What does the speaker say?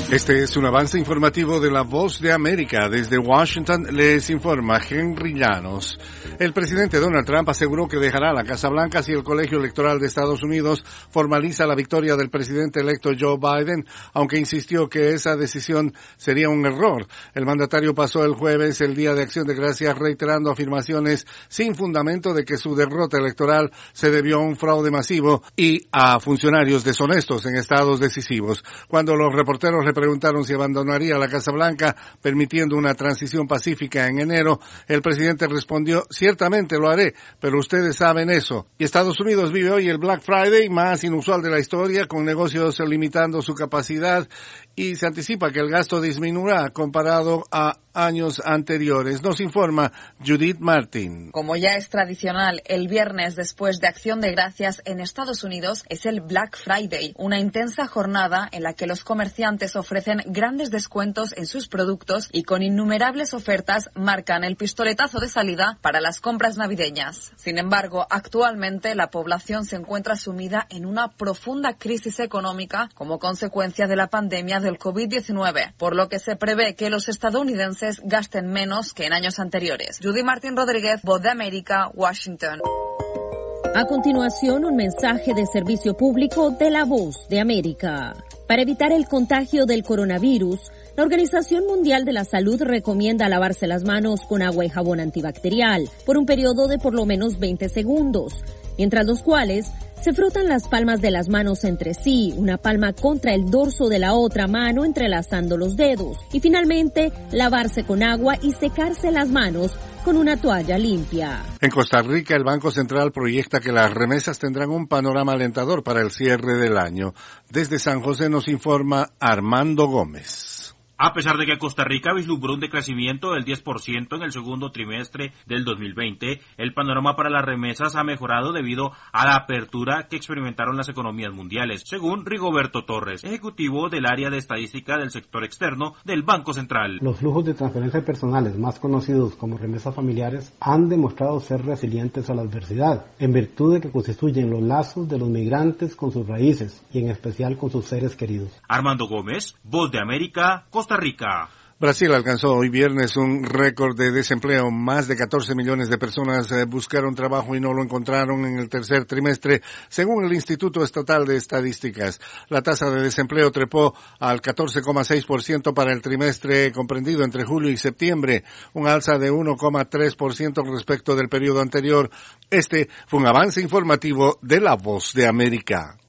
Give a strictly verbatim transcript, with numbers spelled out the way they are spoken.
Este es un avance informativo de La Voz de América. Desde Washington les informa Henry Llanos. El presidente Donald Trump aseguró que dejará la Casa Blanca si el Colegio Electoral de Estados Unidos formaliza la victoria del presidente electo Joe Biden, aunque insistió que esa decisión sería un error. El mandatario pasó el jueves el Día de Acción de Gracias reiterando afirmaciones sin fundamento de que su derrota electoral se debió a un fraude masivo y a funcionarios deshonestos en estados decisivos. Cuando los reporteros le preguntaron si abandonaría la Casa Blanca permitiendo una transición pacífica en enero, el presidente respondió: ciertamente lo haré, pero ustedes saben eso. Y Estados Unidos vive hoy el Black Friday más inusual de la historia, con negocios limitando su capacidad, y se anticipa que el gasto disminuirá comparado a años anteriores. Nos informa Judith Martin. Como ya es tradicional, el viernes después de Acción de Gracias en Estados Unidos es el Black Friday, una intensa jornada en la que los comerciantes ofrecen grandes descuentos en sus productos y con innumerables ofertas marcan el pistoletazo de salida para las compras navideñas. Sin embargo, actualmente la población se encuentra sumida en una profunda crisis económica como consecuencia de la pandemia del COVID diecinueve, por lo que se prevé que los estadounidenses gasten menos que en años anteriores. Judy Martín Rodríguez, Voz de América, Washington. A continuación, un mensaje de servicio público de La Voz de América. Para evitar el contagio del coronavirus, la Organización Mundial de la Salud recomienda lavarse las manos con agua y jabón antibacterial por un periodo de por lo menos veinte segundos, mientras los cuales se frotan las palmas de las manos entre sí, una palma contra el dorso de la otra mano entrelazando los dedos, y finalmente lavarse con agua y secarse las manos con una toalla limpia. En Costa Rica, el Banco Central proyecta que las remesas tendrán un panorama alentador para el cierre del año. Desde San José nos informa Armando Gómez. A pesar de que Costa Rica vislumbró un decrecimiento del diez por ciento en el segundo trimestre del dos mil veinte, el panorama para las remesas ha mejorado debido a la apertura que experimentaron las economías mundiales, según Rigoberto Torres, ejecutivo del área de estadística del sector externo del Banco Central. Los flujos de transferencias personales, más conocidos como remesas familiares, han demostrado ser resilientes a la adversidad, en virtud de que constituyen los lazos de los migrantes con sus raíces y en especial con sus seres queridos. Armando Gómez, Voz de América, Costa Rica. Brasil alcanzó hoy viernes un récord de desempleo. Más de catorce millones de personas eh, buscaron trabajo y no lo encontraron en el tercer trimestre, según el Instituto Estatal de Estadísticas. La tasa de desempleo trepó al catorce coma seis por ciento para el trimestre comprendido entre julio y septiembre, un alza de uno coma tres por ciento respecto del periodo anterior. Este fue un avance informativo de La Voz de América.